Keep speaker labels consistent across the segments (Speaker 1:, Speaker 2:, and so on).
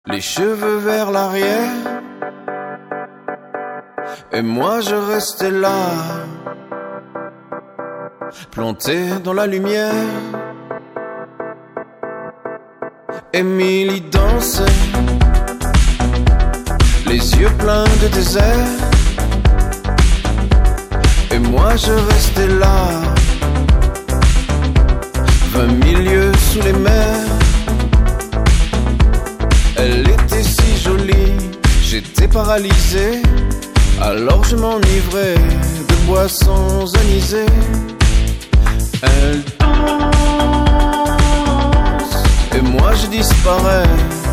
Speaker 1: Les cheveux vers l'arrière, et moi je restais là, planté dans la lumière. Émilie dansait, les yeux pleins de désert, et moi je restais là, 20 000 lieues sous les mers. Elle était si jolie, j'étais paralysé, alors je m'enivrais de boissons anisées. Elle danse, et moi je disparais.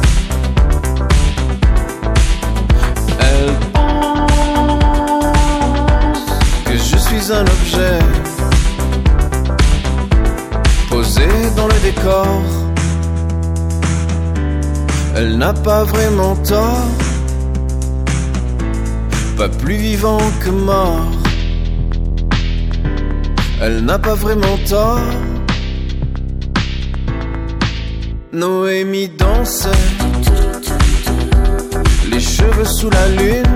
Speaker 1: Elle pense que je suis un objet posé dans le décor. Elle n'a pas vraiment tort, pas plus vivant que mort. Elle n'a pas vraiment tort. Noémie dansait, les cheveux sous la lune,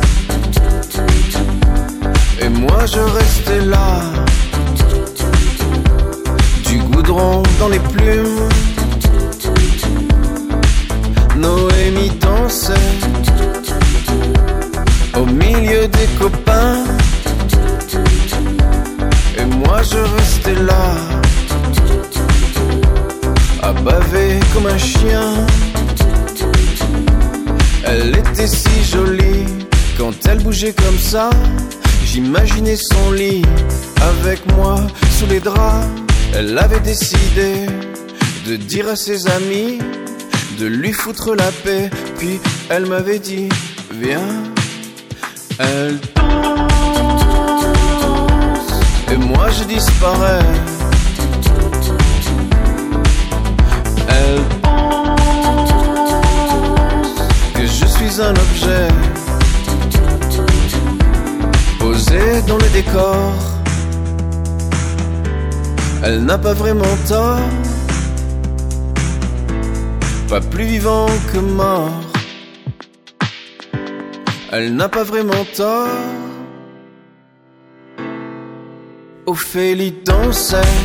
Speaker 1: et moi je restais là, du goudron dans les plumes. Noémie dansait au milieu des copains, et moi je restais là, à baver comme un chien. Elle était si jolie, quand elle bougeait comme ça, j'imaginais son lit avec moi sous les draps. Elle avait décidé de dire à ses amis de lui foutre la paix, puis elle m'avait dit viens. Elle danse, et moi je disparais. Elle pense que je suis un objet posé dans le décor. Elle n'a pas vraiment tort, pas plus vivant que mort. Elle n'a pas vraiment tort. Ophélie dansait,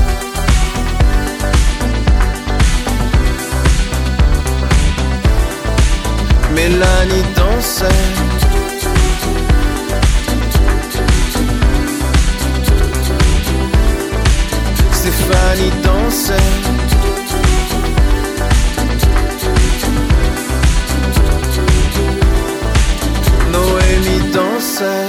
Speaker 1: Mélanie dansait, Stéphanie dansait, Noémie dansait.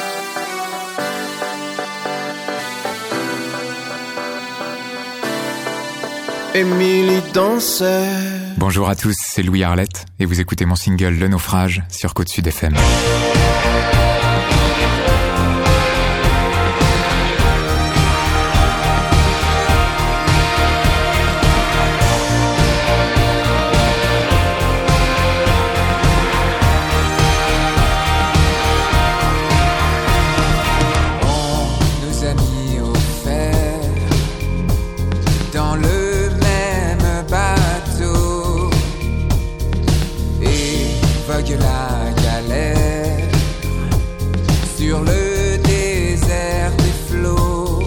Speaker 1: Émilie dansait.
Speaker 2: Bonjour à tous, c'est Louis Arlette et vous écoutez mon single Le Naufrage sur Côte Sud FM.
Speaker 3: La galère sur le désert des flots.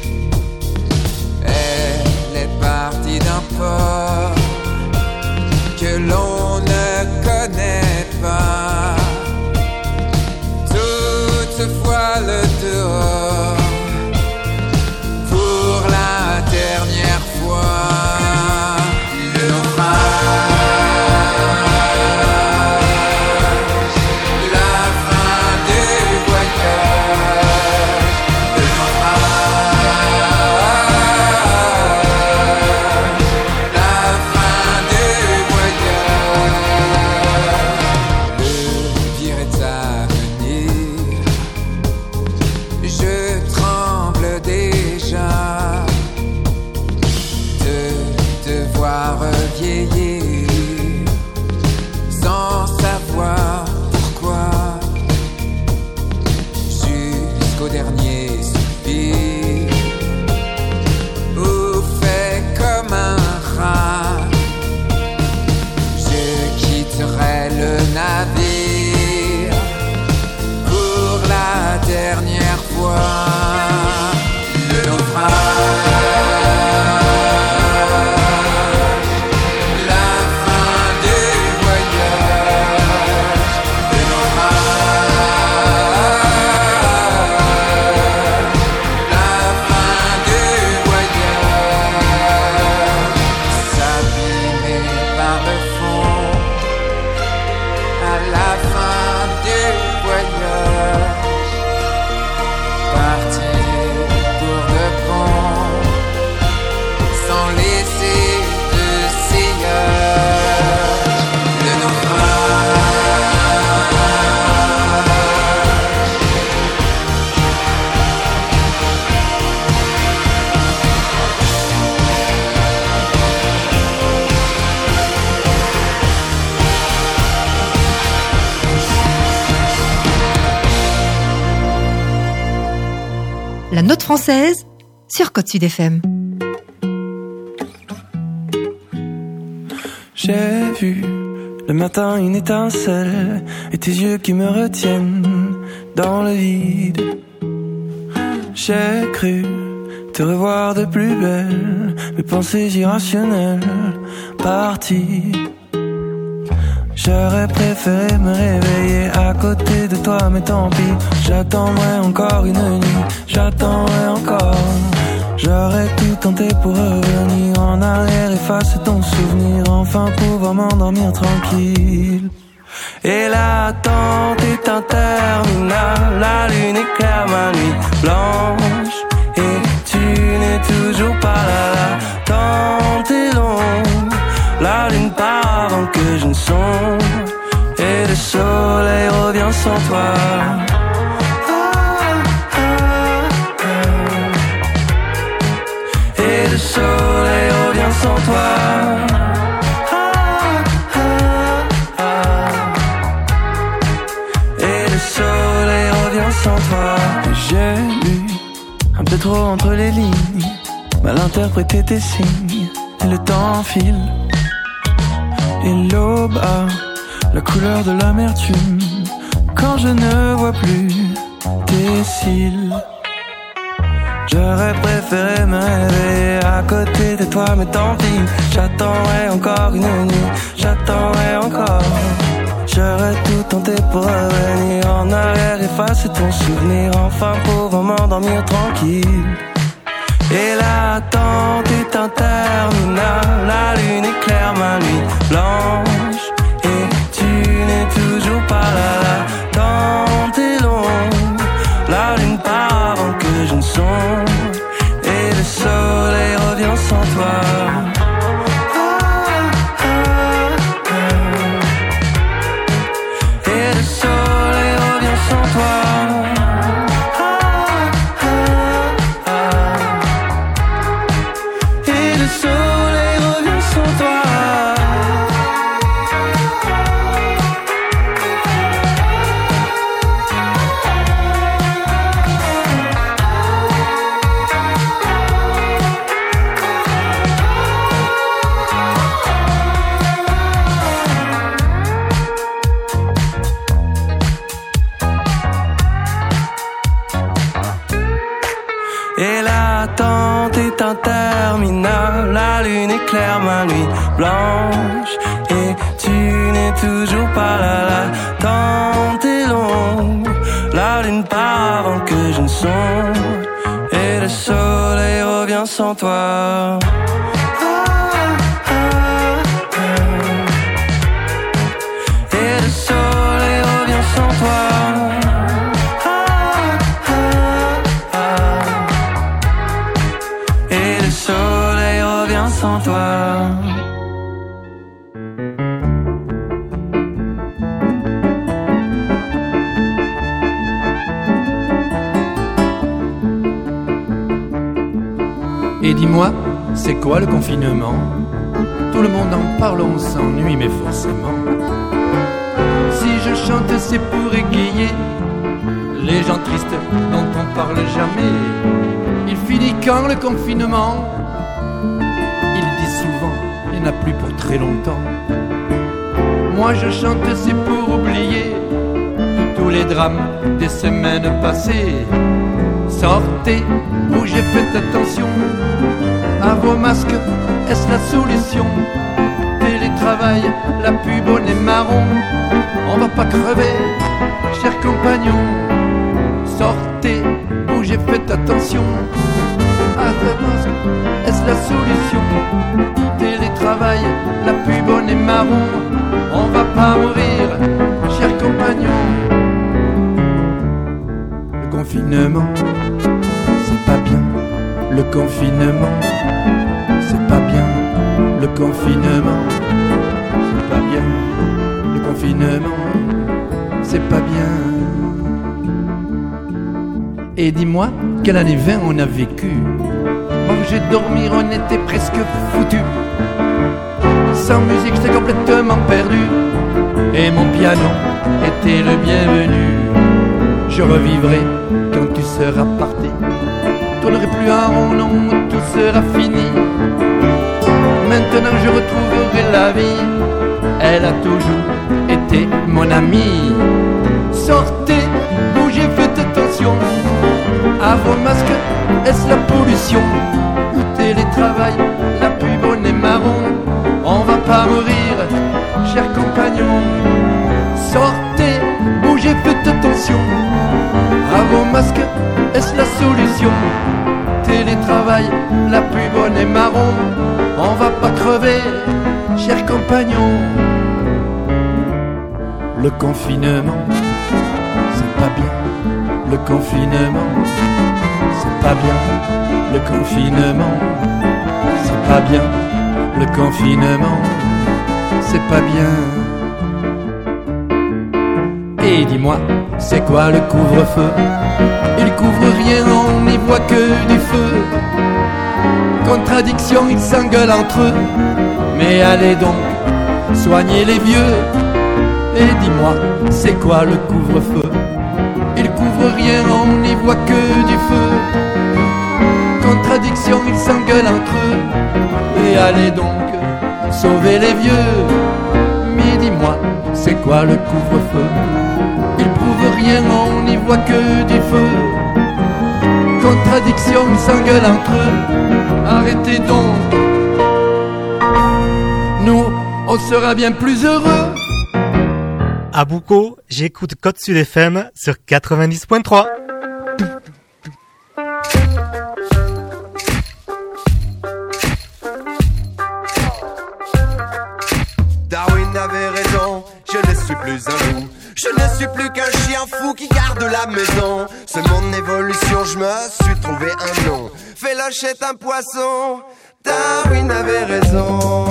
Speaker 3: Elle est partie d'un port que l'on ne connaît pas. Toutes se voilent dehors pour la dernière fois. Le naufrage. La fin du voyage.
Speaker 4: Note française sur Côte Sud FM.
Speaker 5: J'ai vu le matin une étincelle et tes yeux qui me retiennent dans le vide. J'ai cru te revoir de plus belle, mes pensées irrationnelles parties. J'aurais préféré me réveiller à côté de toi, mais tant pis. J'attendrai encore une nuit, j'attendrai encore. J'aurais tout tenté pour revenir en arrière, effacer ton souvenir, enfin pouvoir m'endormir tranquille. Et l'attente est interminable, la lune éclaire ma nuit blanche, et tu n'es toujours pas là. L'attente est longue, la lune part avant que je ne songe, et le soleil revient sans toi. Et le soleil revient sans toi. Et le soleil revient sans toi. J'ai lu un peu trop entre les lignes, mal interprété tes signes, et le temps file. Et l'aube a la couleur de l'amertume quand je ne vois plus tes cils. J'aurais préféré me réveiller à côté de toi, mais tant pis. J'attendrai encore une nuit, j'attendrai encore. J'aurais tout tenté pour revenir en arrière, effacer ton souvenir, enfin pouvoir m'endormir tranquille. Et l'attente est interminable, la lune éclaire ma nuit blanche, et tu n'es toujours pas là. L'attente est longue, la lune part avant que je ne songe, et le soleil revient sans toi. Et le soleil revient sans toi. Et le soleil revient sans toi. Et l'attente est interminable, la lune éclaire ma nuit blanche, et tu n'es toujours pas là. L'attente est longue, la lune part avant que je ne songe, et le soleil revient sans toi. Et le soleil revient sans toi. Et le soleil revient sans toi.
Speaker 6: Et dis-moi, c'est quoi le confinement? Tout le monde en parle, on s'ennuie, mais forcément. Si je chante, c'est pour égayer les gens tristes dont on parle jamais. Il finit quand le confinement? Il dit souvent, il n'y en a plus pour très longtemps. Moi je chante, c'est pour oublier tous les drames des semaines passées. Sortez, bougez, faites attention à vos masques, est-ce la solution? Télétravail, la pub au nez marron, on va pas crever, chers compagnons. Sortez, bougez, faites attention à vos masques, est-ce la solution? Télétravail, la pub au nez marron, on va pas mourir, chers compagnons. Le confinement, c'est pas bien. Le confinement, c'est pas bien. Le confinement, c'est pas bien. Le confinement, c'est pas bien. Et dis-moi, quelle année 20 on a vécu? Manger, dormir, on était presque foutus. Sans musique, j'étais complètement perdu. Et mon piano était le bienvenu. Je revivrai quand tu seras parti. tournerai plus en rond, non, tout sera fini. Maintenant je retrouverai la vie, elle a toujours été mon amie. Sortez, bougez, faites attention à vos masques, est-ce la pollution ou télétravail, la pluie bonne et marron? On va pas mourir, chers compagnons. Sortez, bougez, faites attention à vos masques, est-ce la solution? Télétravail, la pluie bonne et marron, on va pas crever, chers compagnons. Le confinement, c'est pas bien. Le confinement, c'est pas bien. Le confinement, c'est pas bien. Le confinement, c'est pas bien. Et dis-moi, c'est quoi le couvre-feu? Il couvre rien, on n'y voit que du feu. Contradiction, ils s'engueulent entre eux. Mais allez donc, soignez les vieux. Et dis-moi, c'est quoi le couvre-feu? Il couvre rien, on n'y voit que du feu. Contradiction, ils s'engueulent entre eux. Et allez donc, sauvez les vieux. Mais dis-moi, c'est quoi le couvre-feu? Il prouve rien, on n'y voit que du feu. Contradiction, ils s'engueulent entre eux. Arrêtez donc. Nous, on sera bien plus heureux.
Speaker 7: À Boucau, j'écoute Côte Sud FM sur 90.3.
Speaker 1: Darwin avait raison, je ne suis plus un loup. Je ne suis plus qu'un chien fou qui garde la maison. C'est mon évolution, je me suis trouvé un nom. Féloche est un poisson, Darwin avait raison.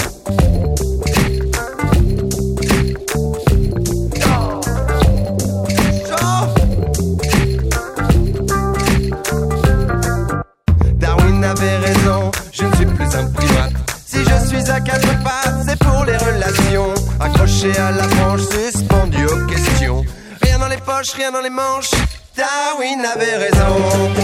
Speaker 1: Darwin avait raison, je ne suis plus un primate. Si je suis à quatre pattes, c'est pour les relations. Accroché à la branche, suspendu aux questions. Rien dans les poches, rien dans les manches, Darwin avait raison.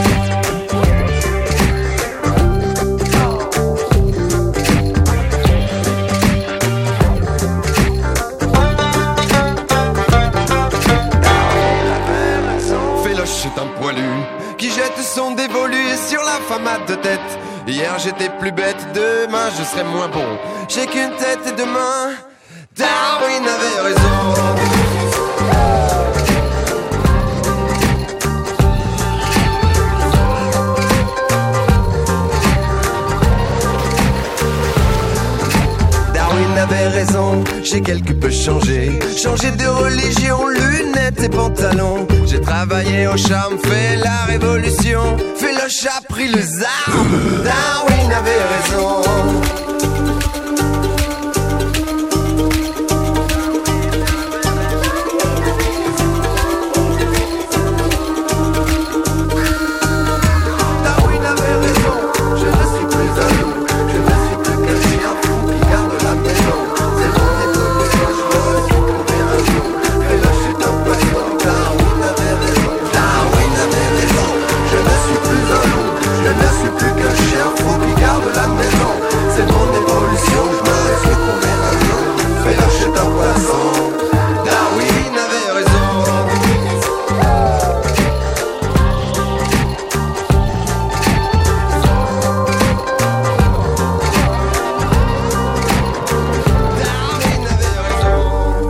Speaker 1: Féloche est un poilu qui jette son dévolu sur la femme à deux têtes. Hier j'étais plus bête, demain je serai moins bon. J'ai qu'une tête et deux mains, Darwin avait raison. Darwin avait raison, j'ai quelque peu changé. Changé de religion, lunettes et pantalons. J'ai travaillé au charme, fait la révolution. Féloche a pris les armes, Darwin avait raison. Darwin avait raison, je ne suis plus un loup. Je ne suis plus qu'un chien fou qui garde la maison. C'est mon évolution, je me suis trouvé un jour. Féloche est un poisson, Darwin avait raison. Darwin avait raison, je ne suis plus un loup. Je ne suis plus qu'un chien fou qui garde la maison. C'est mon évolution, je me suis trouvé un jour. Féloche est un poisson, Darwin avait raison. Darwin avait raison.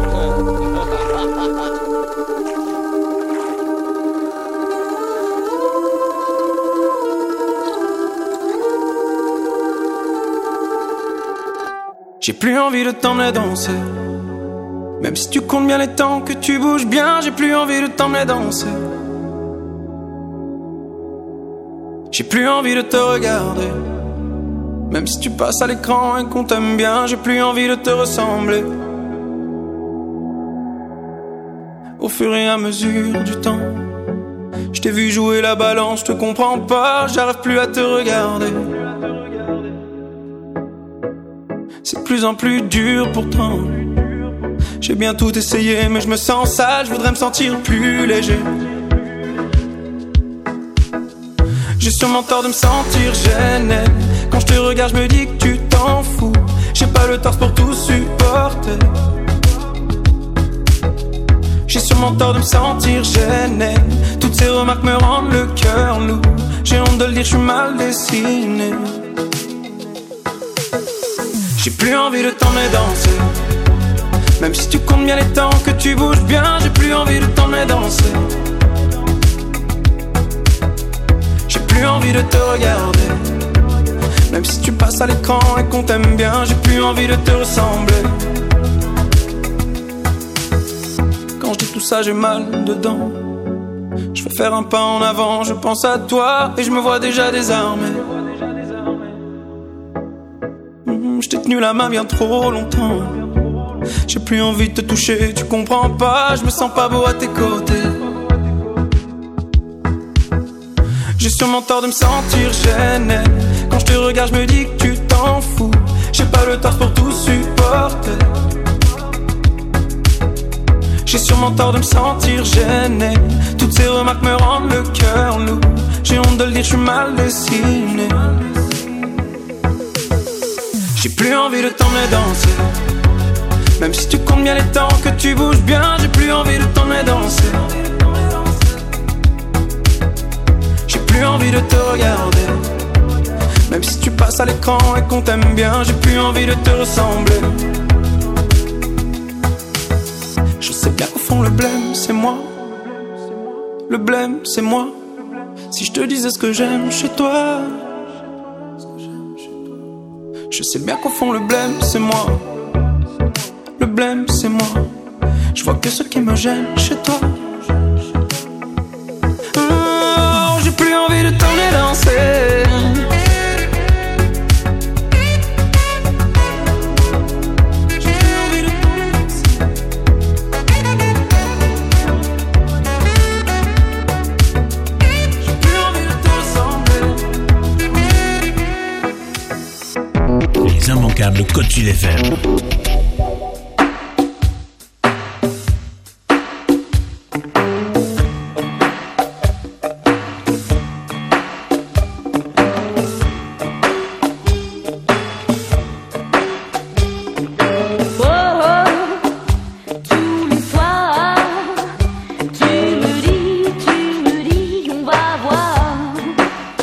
Speaker 8: J'ai plus envie de t'emmener danser. Même si tu comptes bien les temps, que tu bouges bien, j'ai plus envie de t'emmener danser. J'ai plus envie de te regarder. Même si tu passes à l'écran et qu'on t'aime bien, j'ai plus envie de te ressembler. Au fur et à mesure du temps, je t'ai vu jouer la balance, je te comprends pas, j'arrive plus à te regarder. C'est de plus en plus dur pourtant. J'ai bien tout essayé, mais je me sens sale, je voudrais me sentir plus léger. Je sûrement tort de me sentir gêné. Quand je te regarde, je me dis que tu t'en fous. J'ai pas le torse pour tout supporter. J'ai sûrement tort de me sentir gêné. Toutes ces remarques me rendent le cœur lourd. J'ai honte de le dire, je suis mal dessiné. J'ai plus envie de t'emmener danser. Même si tu comptes bien les temps que tu bouges bien, j'ai plus envie de t'emmener danser. J'ai plus envie de te regarder. Même si tu passes à l'écran et qu'on t'aime bien, j'ai plus envie de te ressembler. Quand je dis tout ça, j'ai mal dedans. Je veux faire un pas en avant, je pense à toi et je me vois déjà désarmé. Je t'ai tenu la main bien trop longtemps. J'ai plus envie de te toucher, tu comprends pas, je me sens pas beau à tes côtés. J'ai sûrement tort de me sentir gêné. Quand je te regarde, je me dis que tu t'en fous. J'ai pas le torse pour tout supporter. J'ai sûrement tort de me sentir gêné. Toutes ces remarques me rendent le cœur lourd. J'ai honte de le dire, je suis mal dessiné. J'ai plus envie de t'emmener danser. Même si tu comptes bien les temps que tu bouges bien, j'ai plus envie de t'emmener danser. J'ai plus envie de te regarder. Même si tu passes à l'écran et qu'on t'aime bien, j'ai plus envie de te ressembler. Je sais bien qu'au fond le blême c'est moi. Le blême c'est moi. Si je te disais ce que j'aime chez toi. Je sais bien qu'au fond le blême c'est moi. Le blême c'est moi. Je vois que ce qui me gêne chez toi. Oh, j'ai plus envie de t'emmener danser.
Speaker 9: Les immanquables Côte Sud FM.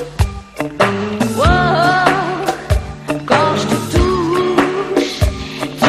Speaker 10: Quand je te touche,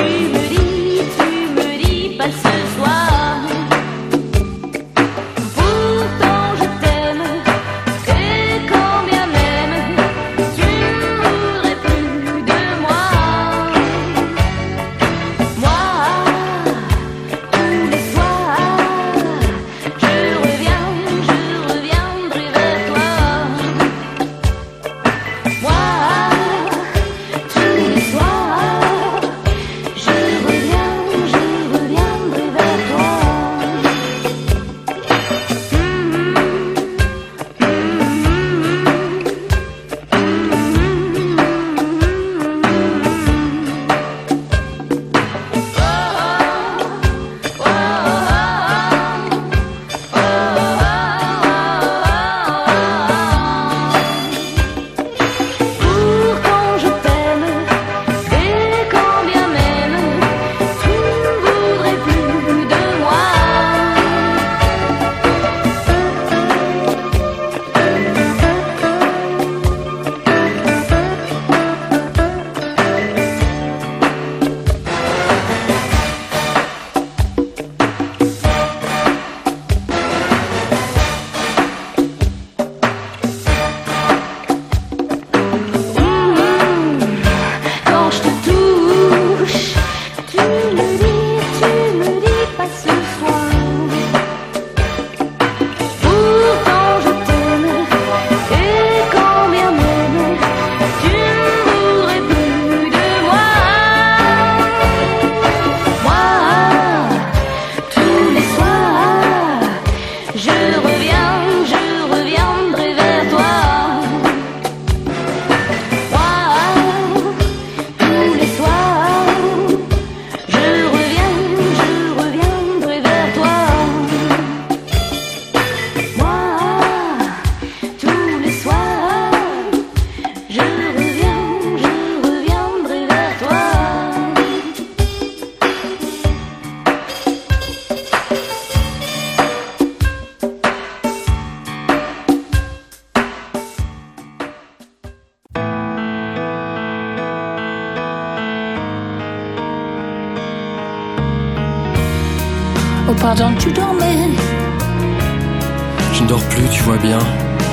Speaker 10: Oh pardon, tu dormais.
Speaker 11: Je ne dors plus, tu vois bien.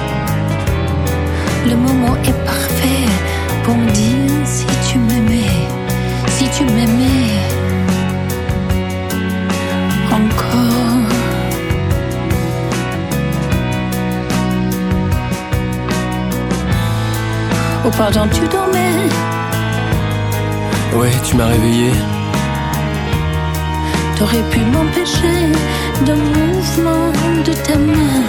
Speaker 10: Le moment est parfait pour me dire si tu m'aimais, si tu m'aimais encore. Oh pardon, tu dormais.
Speaker 11: Ouais, tu m'as réveillé.
Speaker 10: T'aurais pu m'empêcher d'un mouvement de ta main.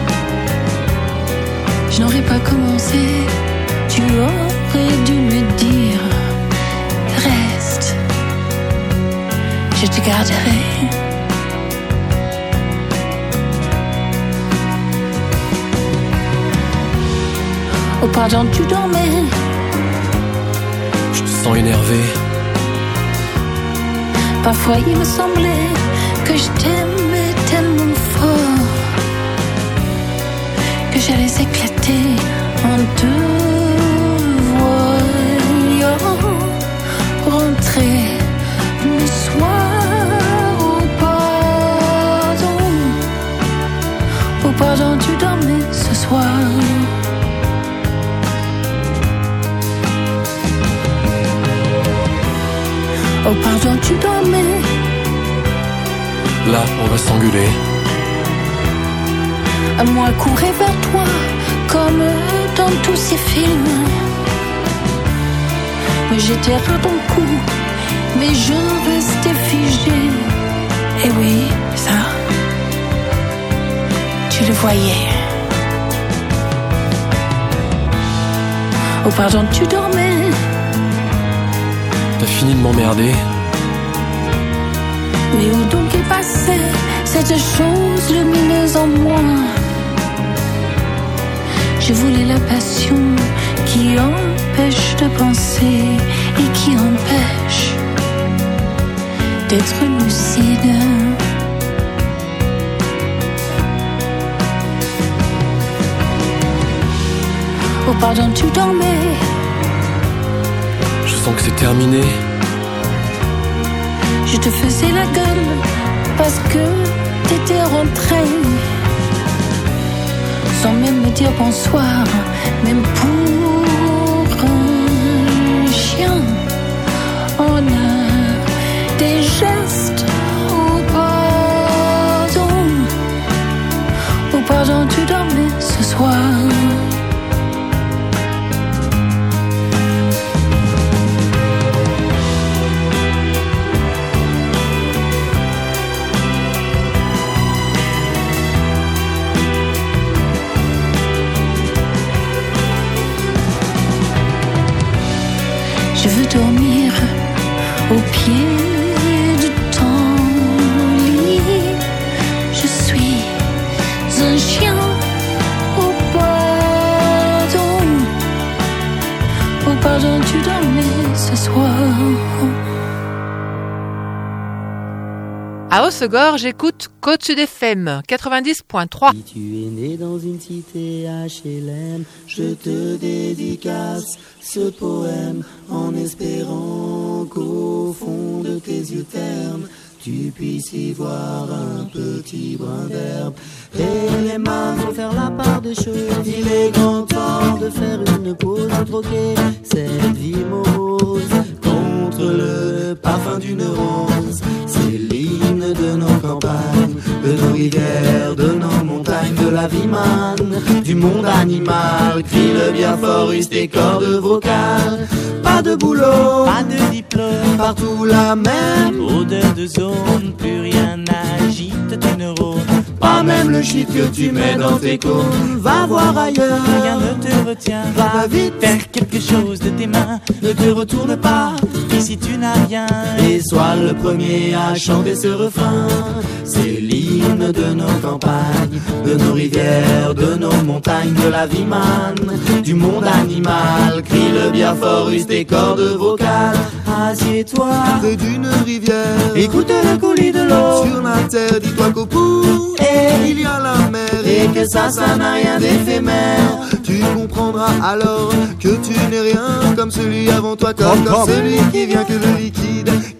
Speaker 10: Je n'aurais pas commencé. Tu aurais dû me dire reste, je te garderai. Oh pardon, tu dormais.
Speaker 11: Je te sens énervé.
Speaker 10: Parfois il me semblait que je t'aimais tellement fort que j'allais éclater en te voyant rentrer le soir. Oh pardon, tu dormais ce soir. Oh pardon, tu dormais.
Speaker 11: Là, on va s'engueuler.
Speaker 10: Moi courais vers toi comme dans tous ces films. J'étais à ton cou, mais je restais figée. Et oui, ça, tu le voyais. Oh pardon, tu dormais.
Speaker 11: T'as fini de m'emmerder.
Speaker 10: Mais où donc est passée cette chose lumineuse en moi? Je voulais la passion qui empêche de penser et qui empêche d'être lucide. Oh pardon, tu dormais.
Speaker 11: Je sens que c'est terminé.
Speaker 10: Je te faisais la gueule parce que t'étais rentré sans même me dire bonsoir, même pour un chien. On a des gestes. Oh pardon, tu dormais ce soir. Je veux dormir au pied de ton lit. Je suis un chien. Oh pardon, tu dormais ce soir.
Speaker 12: À Hossegor, j'écoute Côte Sud FM 90.3.
Speaker 13: Si tu es né dans une cité HLM, je te dédicace ce poème en espérant qu'au fond de tes yeux ternes, tu puisses y voir un petit brin d'herbe. Et les mains vont faire la part des choses. Il est grand temps de faire une pause, de troquer cette vie morose contre le parfum d'une rose. C'est l'hymne de nos campagnes, de nos rivières, de nos montagnes, de la vie manne, du monde animal. Crie le bien fort, use tes cordes vocales. Pas de boulot,
Speaker 14: pas de diplôme,
Speaker 13: partout la même
Speaker 14: odeur de zone, plus rien n'agite tes neurones.
Speaker 13: Pas même le shit que tu mets dans tes cônes. Va voir ailleurs,
Speaker 14: rien ne te retient.
Speaker 13: Va vite,
Speaker 14: faire quelque chose de tes mains.
Speaker 13: Ne te retourne pas,
Speaker 14: ici tu n'as rien.
Speaker 13: Et sois le premier à chanter ce refrain. C'est l'hymne de nos campagnes, de nos rivières, de nos montagnes, de la vie manne, du monde animal. Crie le bien fort, use tes cordes vocales. Assieds-toi
Speaker 15: près d'une rivière,
Speaker 13: écoute le coulis de l'eau.
Speaker 15: Sur la terre, dis-toi qu'au bout il y a la mer,
Speaker 13: et que ça n'a rien d'éphémère.
Speaker 15: Tu comprendras alors que tu n'es rien comme celui avant toi, comme celui qui vient que le liquide, qui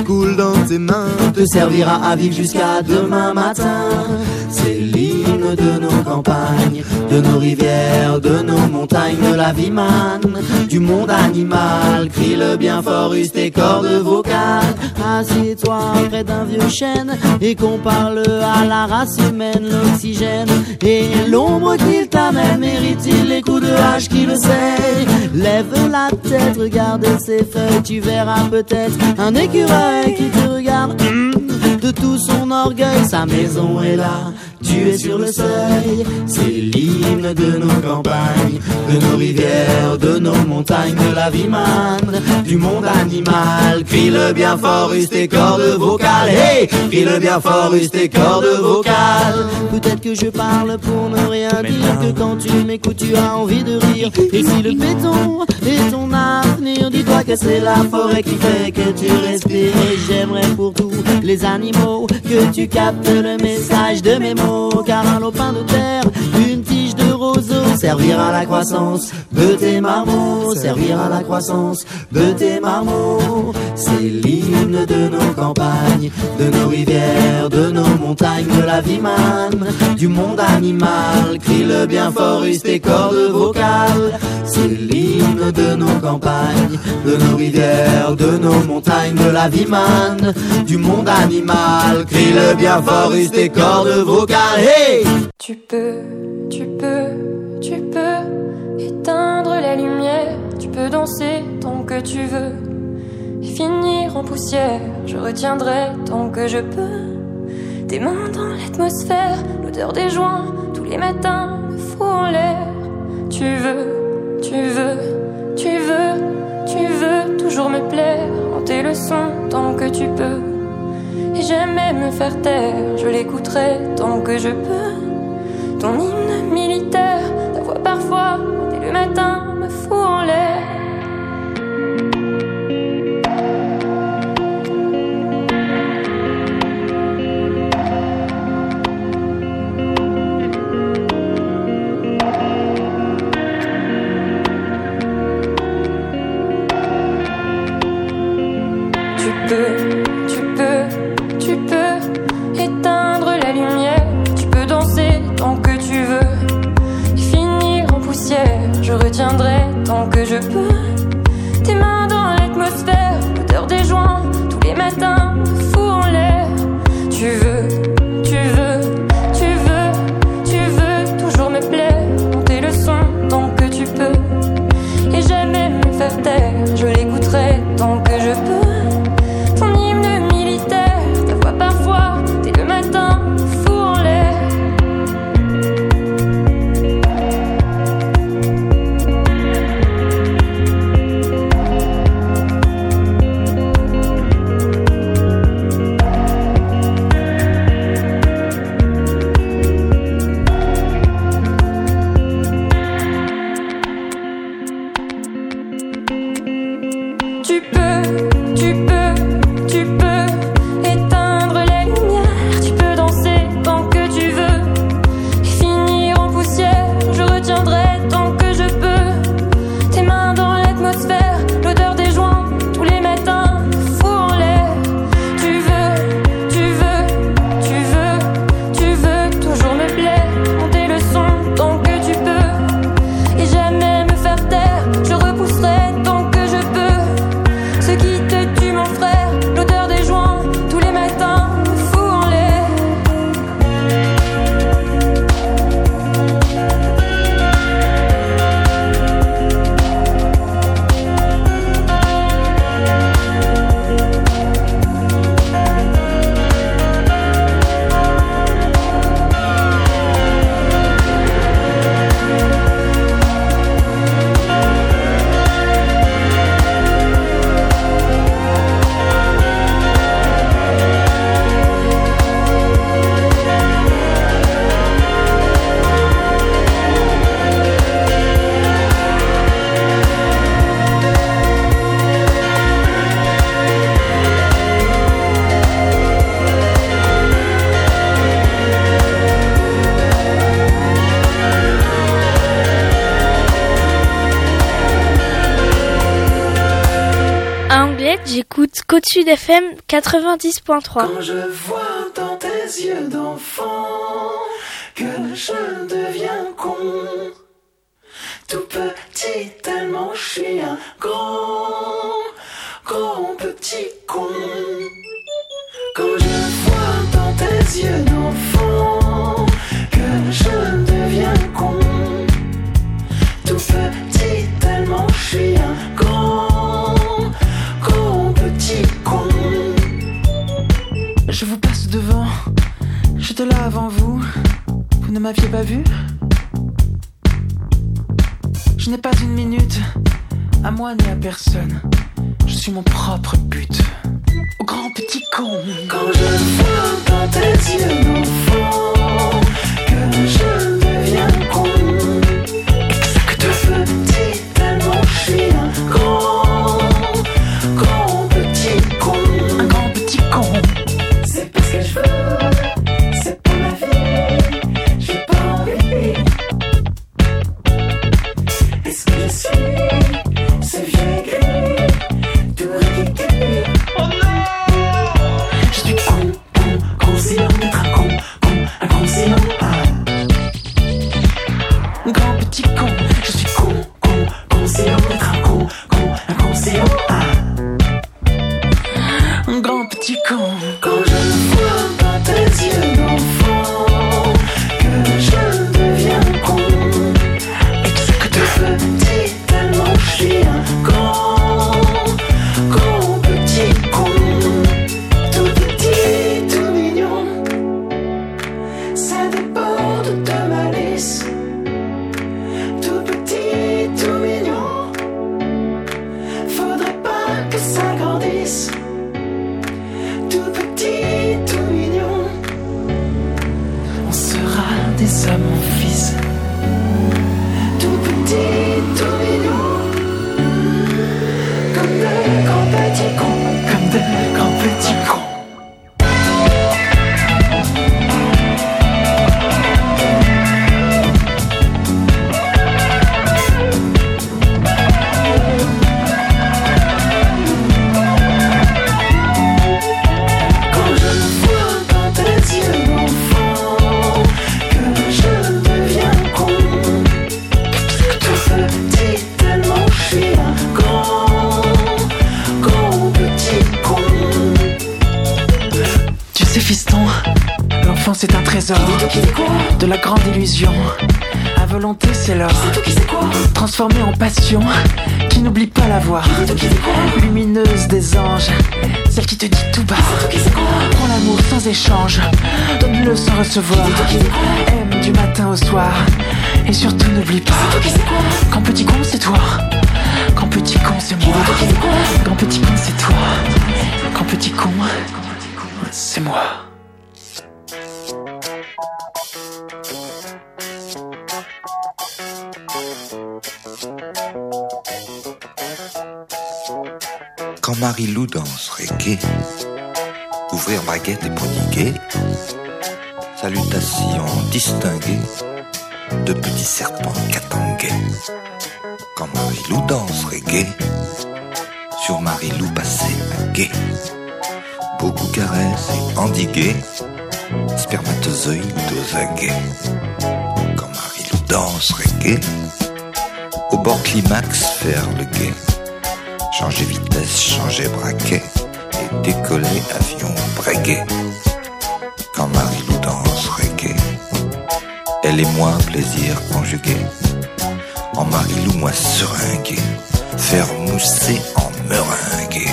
Speaker 13: coule dans tes mains te servira à vivre jusqu'à demain matin. C'est l'hymne de nos campagnes, de nos rivières, de nos montagnes, de la vie manne, du monde animal. Crie-le bien fort, use tes cordes vocales. Assieds-toi près d'un vieux chêne et compare-le à la race humaine. L'oxygène et l'ombre qu'il t'amène, mérite-t-il les coups de hache qui le sait? Lève la tête, regarde ses feuilles, tu verras peut-être un écureuil qui te regarde de tout son orgueil. Sa maison est là, tu es sur le seuil. C'est l'hymne de nos campagnes, de nos rivières, de nos montagnes, de la vie manne, du monde animal. Crie-le bien fort, use tes cordes vocales. Hey, crie-le bien fort, use tes cordes vocales. Peut-être que je parle pour ne rien dire, que quand tu m'écoutes tu as envie de rire. Et si le béton est ton avenir, dis-toi que c'est la forêt qui fait que tu respires. Et j'aimerais pour tous les animaux que tu captes le message de mes mots. Car un lopin de terre, une tige de roseau servira à la croissance de tes marmots, servira à la croissance de tes marmots. C'est l'hymne de nos campagnes, de nos rivières, de nos montagnes, de la vie manne, du monde animal. Crie-le bien fort, use tes cordes vocales. C'est l'hymne de nos campagnes, de nos rivières, de nos montagnes, de la vie manne, du monde animal. Crie-le bien fort, use tes cordes vocales. Hey!
Speaker 16: Tu peux éteindre la lumière, tu peux danser tant que tu veux et finir en poussière. Je retiendrai tant que je peux tes mains dans l'atmosphère, l'odeur des joints tous les matins me fout en l'air. Tu veux toujours me plaire, monter le son tant que tu peux. Et jamais me faire taire, je l'écouterai tant que je peux. Ton hymne militaire, ta voix parfois, dès le matin, me fout en l'air. Tu peux éteindre la lumière, tu peux danser tant que tu veux et finir en poussière. Je retiendrai tant que je peux tes mains dans l'atmosphère, l'odeur des joints tous les matins me fout en l'air. Tu veux toujours me plaire, monter le son tant que tu peux et jamais me faire taire. Je l'écouterai tant que je peux. Ton hymne militaire, ta voix parfois, dès le matin, fout en l'air.
Speaker 17: Côte Sud FM 90.3.
Speaker 18: Quand je vois dans tes yeux d'enfant que je deviens con, tout petit tellement je suis un grand petit con. Quand je vois dans tes yeux d'enfant que je deviens con, tout petit tellement je suis un grand petit con.
Speaker 5: Je vous passe devant, j'étais là avant vous, vous ne m'aviez pas vu. Je n'ai pas une minute, à moi ni à personne, je suis mon propre but. Au grand petit con.
Speaker 18: Quand je vois dans tes yeux d'enfant que je deviens con, tout petit tellement je suis un grand petit con.
Speaker 5: Un grand petit con.
Speaker 18: C'est pas ce que je veux, c'est pas ma vie, j'ai pas envie. Est-ce que je suis ce vieux gris, tout ridicule? Oh non! Je suis conscient d'être un con, inconscient.
Speaker 5: Un grand petit con.
Speaker 18: Je suis conscient d'être un con, inconscient.
Speaker 5: Un grand petit con.
Speaker 18: Quand je vois dans tes yeux d'enfant que je deviens con, tout petit tellement je suis un grand petit con. Tout petit, tout mignon, ça déborde de malice. Tout petit, tout mignon, faudrait pas que ça grandisse. Tout petit, tout mignon,
Speaker 5: On sera des hommes, mon fils.
Speaker 18: tout petit, tout mignon, comme des grands petits cons.
Speaker 5: Comme des grands petits cons.
Speaker 18: Quand je vois dans tes yeux d'enfant que je deviens con, tout petit tellement je suis un grand petit con.
Speaker 5: Tu sais, fiston, l'enfance est un trésor de la grande illusion. À volonté, c'est l'or transformé en passion qui n'oublie pas la voix lumineuse des anges, celle qui te dit tout bas: prends l'amour sans échange, donne-le sans recevoir, aime du matin au soir, et surtout n'oublie pas quand petit con c'est toi, quand petit con c'est moi, quand petit con c'est toi, quand petit con c'est moi.
Speaker 19: Quand Marie-Lou danse reggae, ouvrir baguette et prodiguer, salutations distinguées de petits serpents katangais. Quand Marie-Lou danse reggae, sur Marie-Lou passer un guet, beaucoup caressent et endigués, spermatozoïdes aux aguets. Quand Marie-Lou danse reggae, au bord climax faire le guet, changer vitesse, changer braquet et décoller avion breguet. Quand Marie-Lou danse reggae, elle et moi plaisir conjugué, en Marie-Lou moi seringué, faire mousser en meringué.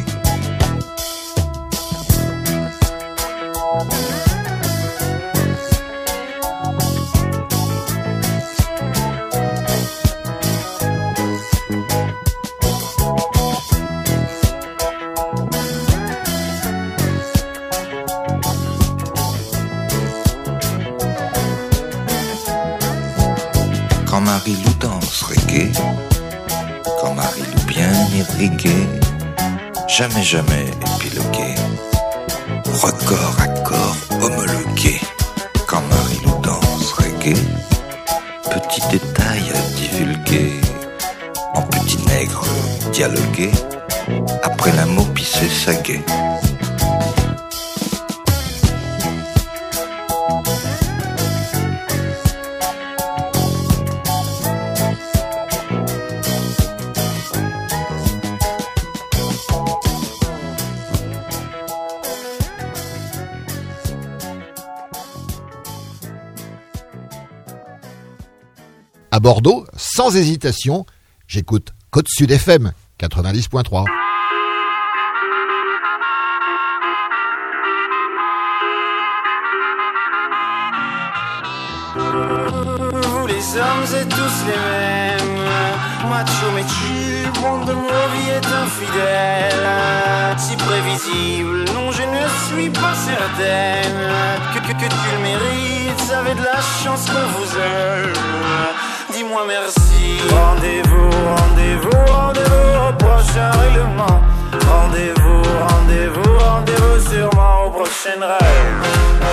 Speaker 19: Quand Marie-Lou danse reggae, quand Marie-Lou bien irriguée, jamais jamais épilogué, record accord homologué. Quand Marie-Lou danse reggae, petit détail à divulguer, en petit nègre dialoguer, après la mot pisse danser sa guet.
Speaker 20: À Bordeaux, sans hésitation, j'écoute Côte Sud FM 90.3.
Speaker 8: Vous les hommes êtes tous les mêmes, macho mais chill, monde de mon vie est infidèle, si prévisible, non je ne suis pas certaine que tu le mérites, avez de la chance qu'on vous aime. Dis-moi merci. Rendez-vous, rendez-vous, rendez-vous au prochain règlement. Rendez-vous, rendez-vous, rendez-vous sûrement au prochain rêve.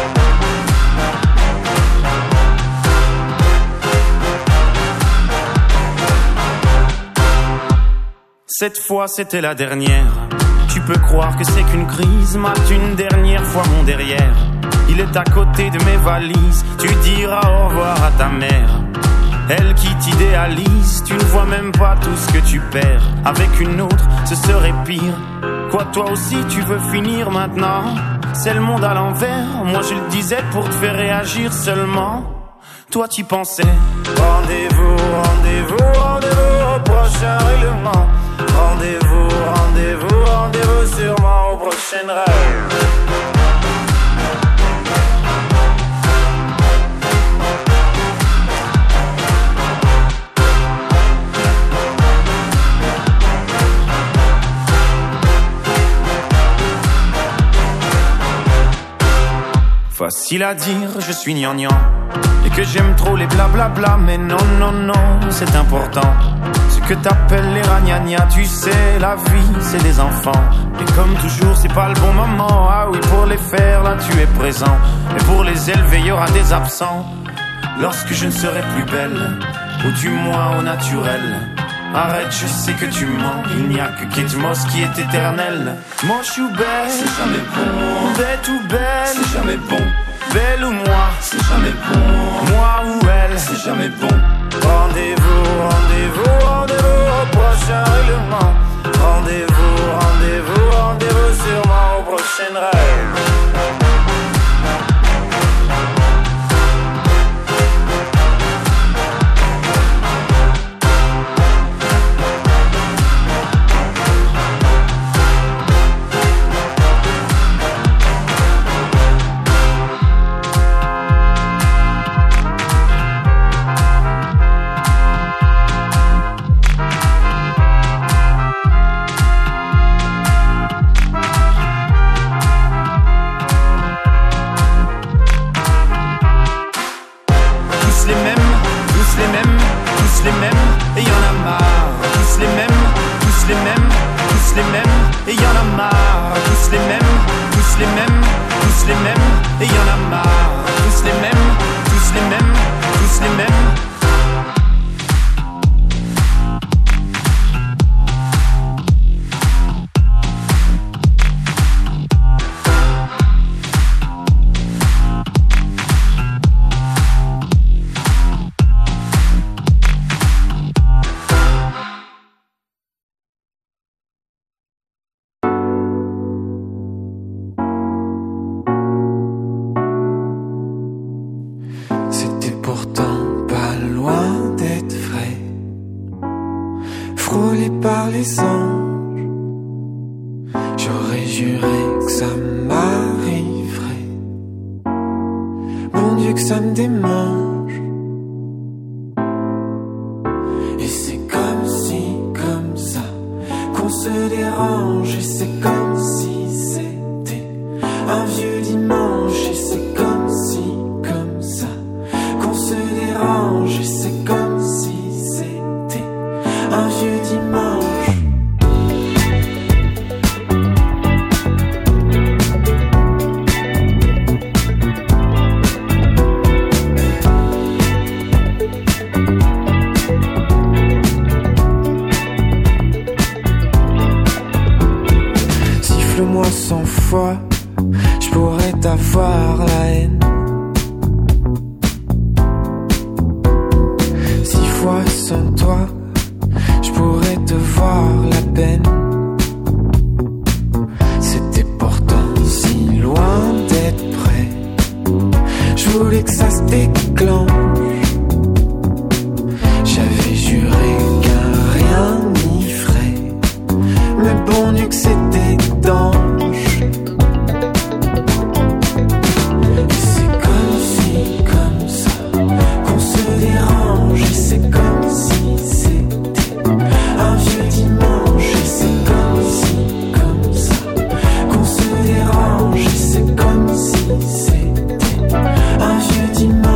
Speaker 8: Cette fois c'était la dernière. Tu peux croire que c'est qu'une crise, mate une dernière fois mon derrière. Il est à côté de mes valises, tu diras au revoir à ta mère. Elle qui t'idéalise, tu ne vois même pas tout ce que tu perds. Avec une autre, ce serait pire. Quoi, toi aussi tu veux finir maintenant? C'est le monde à l'envers, moi je le disais pour te faire réagir seulement. Toi t'y pensais. Rendez-vous, rendez-vous, rendez-vous au prochain règlement. Rendez-vous, rendez-vous, rendez-vous sûrement au prochain rêve. Facile à dire, je suis gnangnan et que j'aime trop les blablabla, mais non, non, non, c'est important. Ce que t'appelles les ragnagnas, tu sais, la vie, c'est des enfants. Et comme toujours, c'est pas le bon moment. Ah oui, pour les faire, là, tu es présent. Mais pour les élever, y aura des absents. Lorsque je ne serai plus belle, ou du moins au naturel. Arrête, je sais que tu mens. Il n'y a que Kate Moss qui est éternelle. Manche ou belle, c'est jamais bon. Bête ou belle, c'est jamais bon. Belle ou moi, c'est jamais bon. Moi ou elle, c'est jamais bon. Rendez-vous, rendez-vous, rendez-vous au prochain règlement. Rendez-vous, rendez-vous, rendez-vous sûrement au prochain rêve.
Speaker 5: fois, je pourrais t'avoir la haine. 6 fois sans toi, je pourrais te voir la peine. C'était pourtant si loin d'être prêt. Je voulais que ça se déclenche. J'avais juré qu'un rien n'y ferait, mais bon Dieu que c'était étanche. Et c'est comme si, comme ça, qu'on se dérange. Et c'est comme si c'était un vieux dimanche. Et c'est comme ça, qu'on se dérange. Et c'est comme si c'était un vieux dimanche.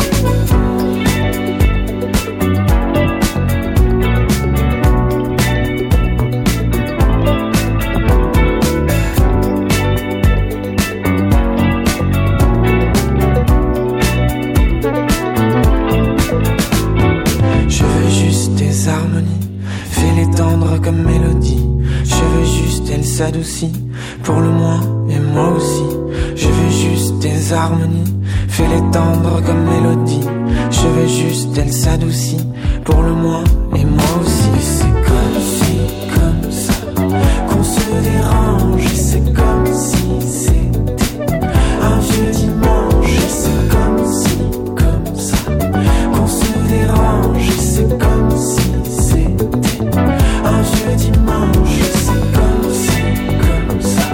Speaker 5: Je veux juste tes harmonies, fais-les tendres comme mélodie. Je veux juste elle s'adoucit, pour le moins et moi aussi. Je veux juste tes harmonies, fais-les tendres comme mélodie. Je veux juste elle s'adoucit, pour le moins et moi aussi. Et c'est comme si, comme ça, qu'on se dérange. Et c'est comme si c'était un vieux dimanche. Et c'est comme si, comme ça, qu'on se dérange. Et c'est comme si c'était un vieux dimanche. Et c'est comme si, comme ça.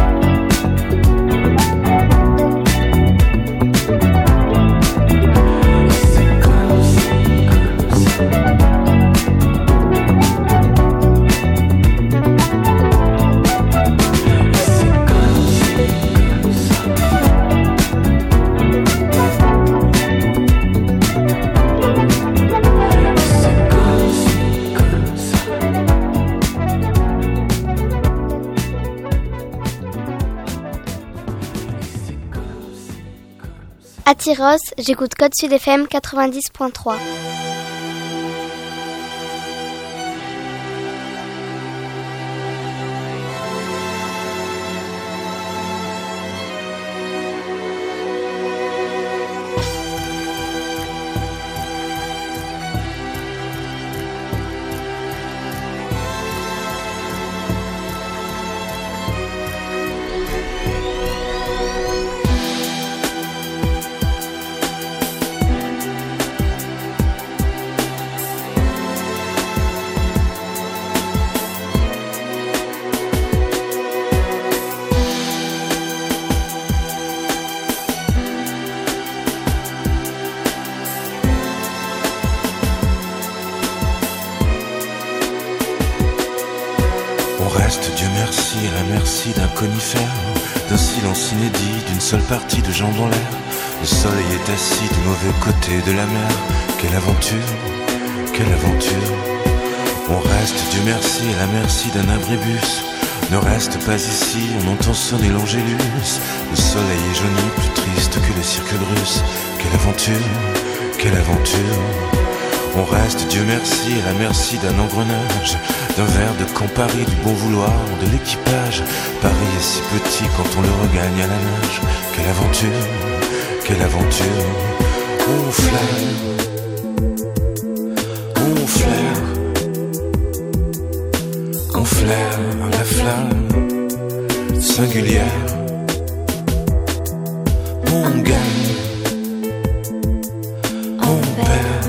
Speaker 5: C'est comme si, comme ça.
Speaker 17: À Tyros, j'écoute Code Sud FM 90.3.
Speaker 8: Dieu merci, à la merci d'un conifère, d'un silence inédit, d'une seule partie de jambes en l'air. Le soleil est assis du mauvais côté de la mer. Quelle aventure, quelle aventure. On reste, Dieu merci, à la merci d'un abribus. Ne reste pas ici, on entend sonner l'angélus. Le soleil est jauni, plus triste que le cirque russe. Quelle aventure, quelle aventure. On reste, Dieu merci, à la merci d'un engrenage, d'un verre de Campari, du bon vouloir de l'équipage. Paris est si petit quand on le regagne à la nage. Quelle aventure, quelle aventure. On flaire, on flaire, on flaire la flamme singulière. On gagne, on perd.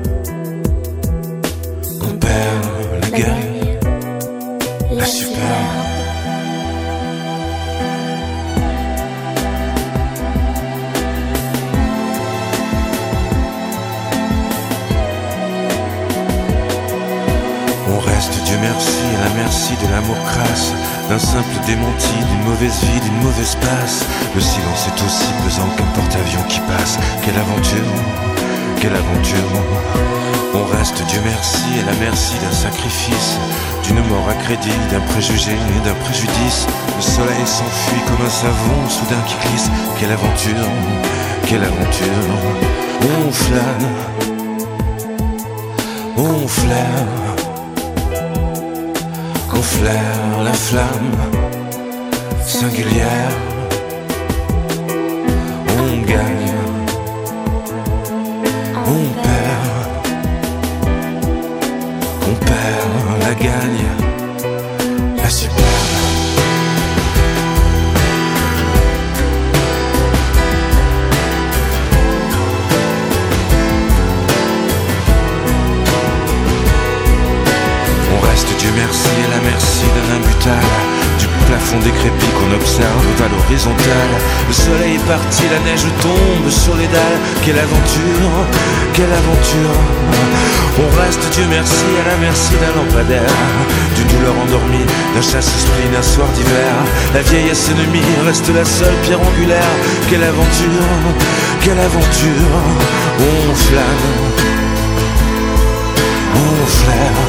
Speaker 8: La gueule, la superbe. On reste, Dieu merci, à la merci de l'amour crasse, d'un simple démenti, d'une mauvaise vie, d'une mauvaise passe. Le silence est aussi pesant qu'un porte-avions qui passe. Quelle aventure, quelle aventure. On reste, Dieu merci, à la merci d'un sacrifice, d'une mort à crédit, d'un préjugé et d'un préjudice. Le soleil s'enfuit comme un savon soudain qui glisse. Quelle aventure, quelle aventure. On flâne, on flaire, on flaire la flamme
Speaker 19: singulière. On gagne, on perd la gagne, la superbe. Dieu merci à la merci d'un imbutal, du plafond décrépit qu'on observe à l'horizontale. Le soleil est parti, la neige tombe sur les dalles. Quelle aventure, quelle aventure. On reste Dieu merci à la merci d'un lampadaire, d'une douleur endormie, d'un chasse-spleen un soir d'hiver. La vieillesse ennemie reste la seule pierre angulaire. Quelle aventure, quelle aventure. On flâne, on flaire,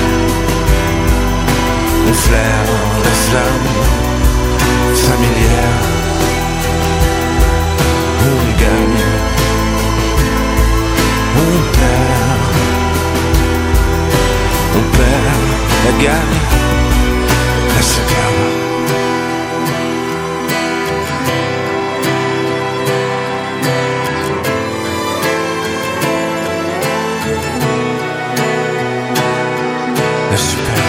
Speaker 19: on flaire la flamme familière. On gagne, on perd la gagne, la superbe. La superbe.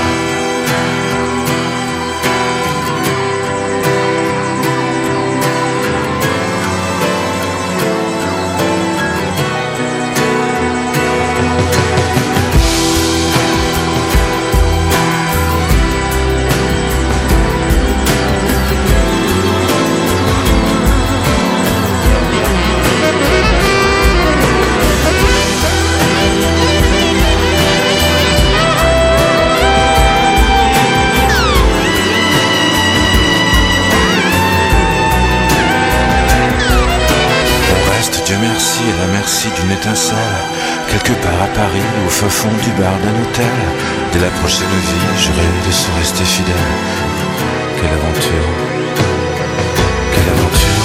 Speaker 19: Merci d'une étincelle, quelque part à Paris, au fin fond du bar d'un hôtel. Dès la prochaine vie, je rêve de se rester fidèle. Quelle aventure, quelle aventure.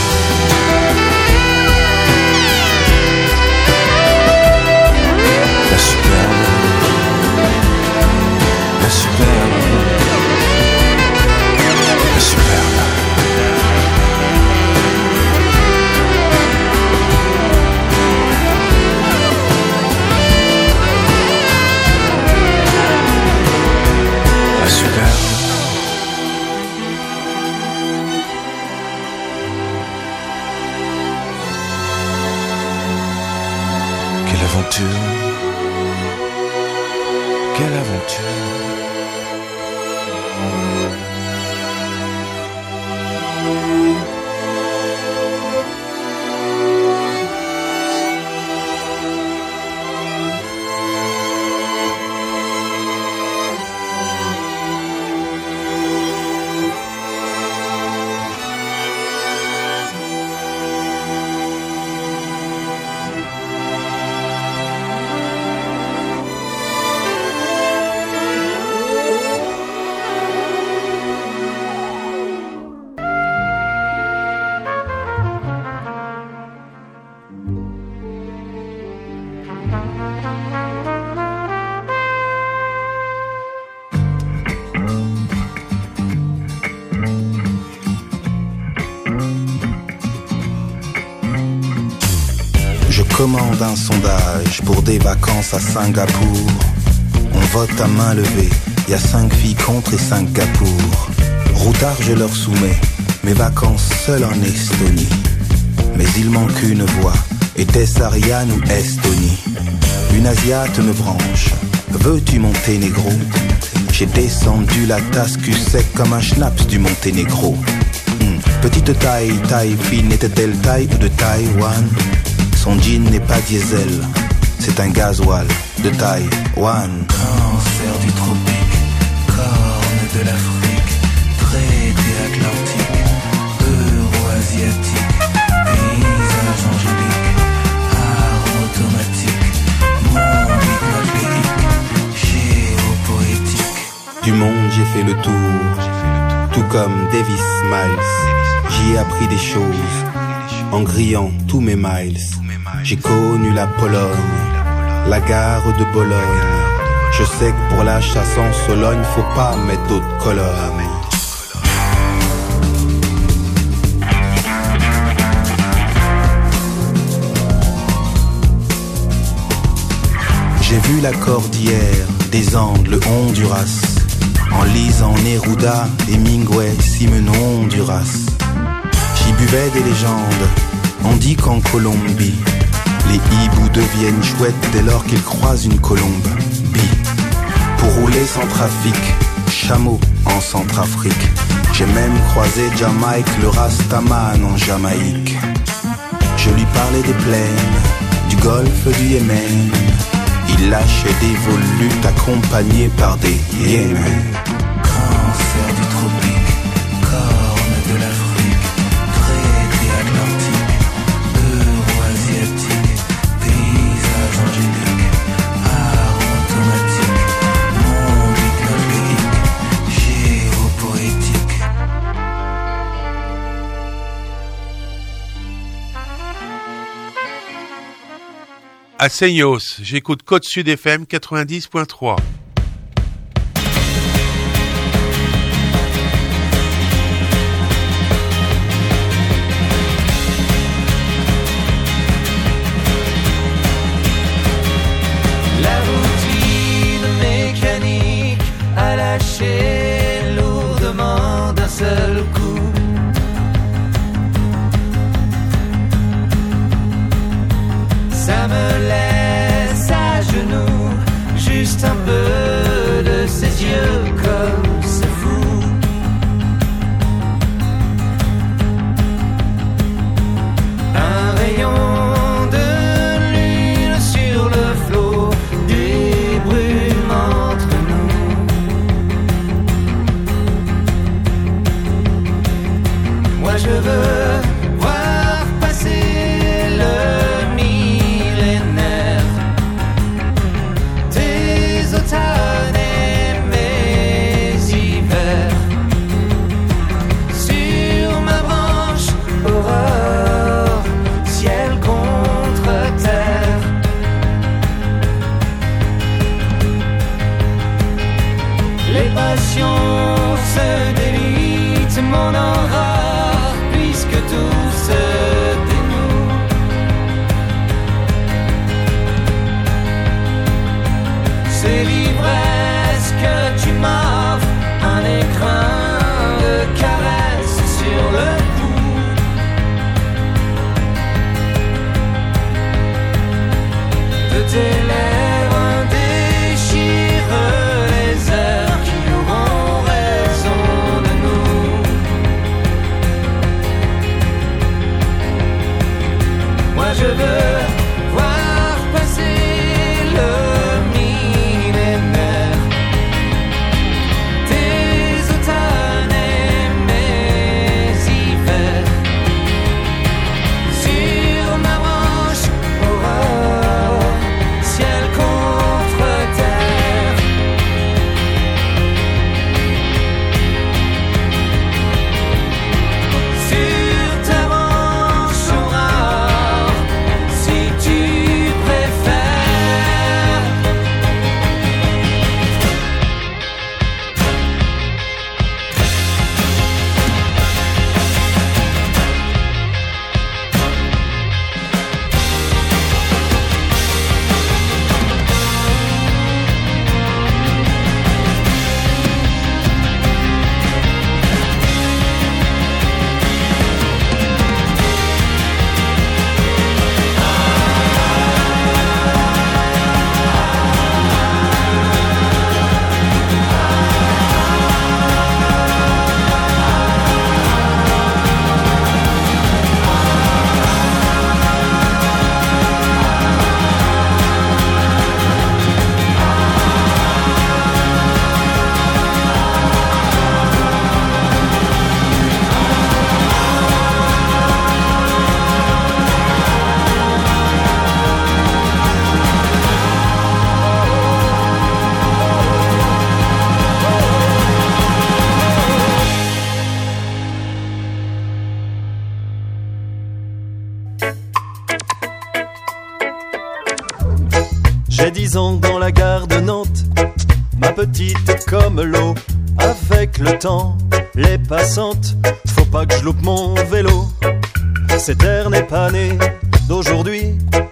Speaker 19: La superbe, la superbe, la superbe. Quelle aventure, quelle aventure.
Speaker 21: Commande un sondage pour des vacances à Singapour. On vote à main levée, y a 5 filles contre et 5 gars pour. Routard je leur soumets mes vacances seules en Estonie. Mais il manque une voix, était-ce Ariane ou Estonie? Une Asiate me branche, veux-tu monter négro? J'ai descendu la tasse cul sec comme un schnaps du Monténégro. Petite taille, taille fine, était-elle taille ou de Taïwan? Son jean n'est pas diesel, c'est un gasoil de Taïwan. Cancer du tropique, corne de l'Afrique, traité atlantique, euro-asiatique, paysage angélique, arme automatique, monde hypnotique, géopoétique. Du monde j'ai fait le tour, tout comme Davis Miles. J'y ai appris des choses, en grillant tous mes miles. J'ai connu la Pologne, la gare de Bologne. Je sais que pour la chasse en Sologne, faut pas mettre d'autres colonnes. J'ai vu la cordillère des Andes, le Honduras, en lisant Neruda, Hemingway, Simenon Honduras. J'y buvais des légendes, on dit qu'en Colombie, les hiboux deviennent chouettes dès lors qu'ils croisent une colombe. Pour rouler sans trafic, chameau en Centrafrique. J'ai même croisé Jamaïque, le Rastaman en Jamaïque. Je lui parlais des plaines, du golfe du Yémen. Il lâchait des volutes accompagnés par des hyènes. Cancer du tropique, corne de l'Afrique, traité atlantique, euro-asiatique, paysage angélique, art automatique, monde hypnotique, géopoétique.
Speaker 2: À Seignos, j'écoute Côte Sud FM 90.3.
Speaker 3: La routine mécanique a lâché lourdement d'un seul coup. Ça me laisse à genoux, juste un peu de ses yeux comme c'est fou. Un rayon de lune sur le flot, des brumes entre nous. Moi je veux voir passer le millénaire, tes automnes et mes hivers. Sur ma branche, aurore, ciel contre terre. Les passions se délitent, mon aura, puisque tout se dénoue. C'est l'ivresse que tu m'offres, un écrin de caresse sur le cou. De tes lèvres déchire les heures qui auront raison de nous. Moi je veux voir passer le millénaire, tes automnes et mes hivers. Sur ma branche, aurore, ciel contre terre. Sur ta branche, aurore, si tu préfères.
Speaker 22: J'ai 10 ans dans la gare de Nantes, ma petite est comme l'eau. Avec le temps, les passantes, faut pas que je loupe mon vélo. Cette ère n'est pas née d'aujourd'hui,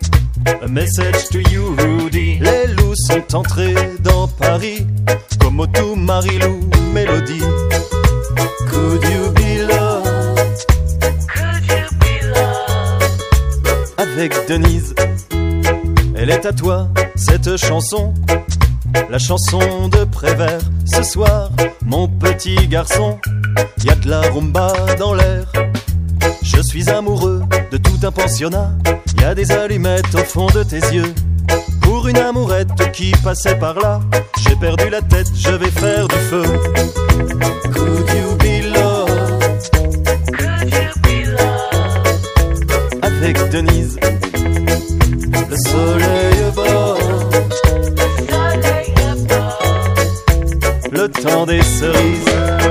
Speaker 22: A message to you, Rudy. Les loups sont entrés dans Paris, comme Otou, Marilou, Mélodie. Could you be loved? Could you be loved? Avec Denise, elle est à toi, cette chanson. La chanson de Prévert. Ce soir, mon petit garçon, y a de la rumba dans l'air. Je suis amoureux de tout un pensionnat. Y a des allumettes au fond de tes yeux. Pour une amourette qui passait par là, j'ai perdu la tête, je vais faire du feu. Could you be loved? Could you be loved? Avec Denise, le soleil bord. Le temps des cerises.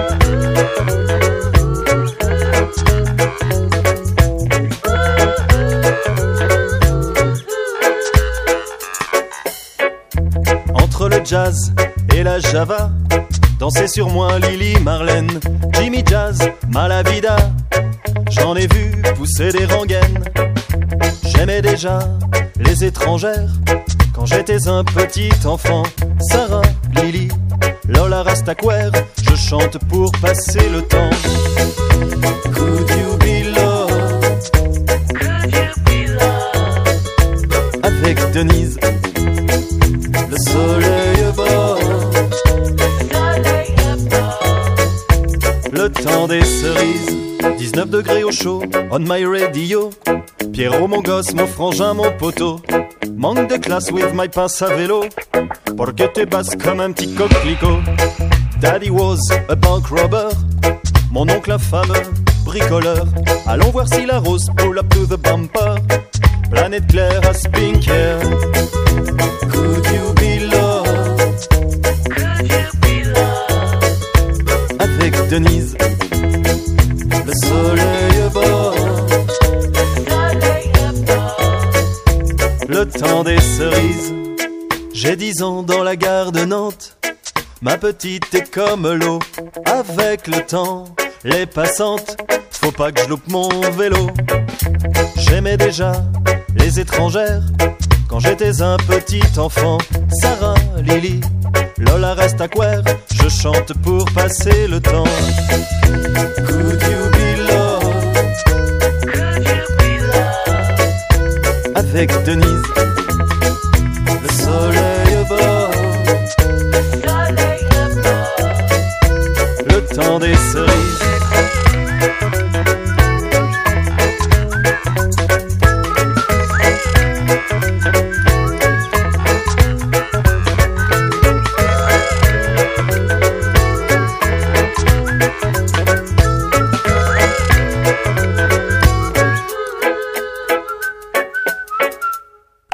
Speaker 22: Entre le jazz et la java, danser sur moi Lily Marlène, Jimmy Jazz, Malavida. J'en ai vu pousser des rengaines. J'aimais déjà les étrangères quand j'étais un petit enfant. Sarah, Lily, Lola Rastaquer, je chante pour passer le temps. Could you be loved? Could you be loved? Avec Denise, le soleil bord. Le temps des cerises, 19 degrés au chaud, on my radio. Pierrot mon gosse, mon frangin, mon poteau. Manque de classe with my pince à vélo. Porque t'es basse comme un petit coquelicot. Daddy was a bank robber. Mon oncle infâme, bricoleur. Allons voir si la rose pull up to the bumper. Planète claire à Spinker. Could you be loved? Could you be loved? Avec Denise, le soleil bord. Le temps des cerises. J'ai 10 ans dans la gare de Nantes. Ma petite est comme l'eau. Avec le temps, les passantes, faut pas que je loupe mon vélo. J'aimais déjà les étrangères quand j'étais un petit enfant. Sarah, Lily, Lola Rastaquer, je chante pour passer le temps. Could you be loved? Could you be loved? Avec Denise, le soleil bord. Le temps des cerises.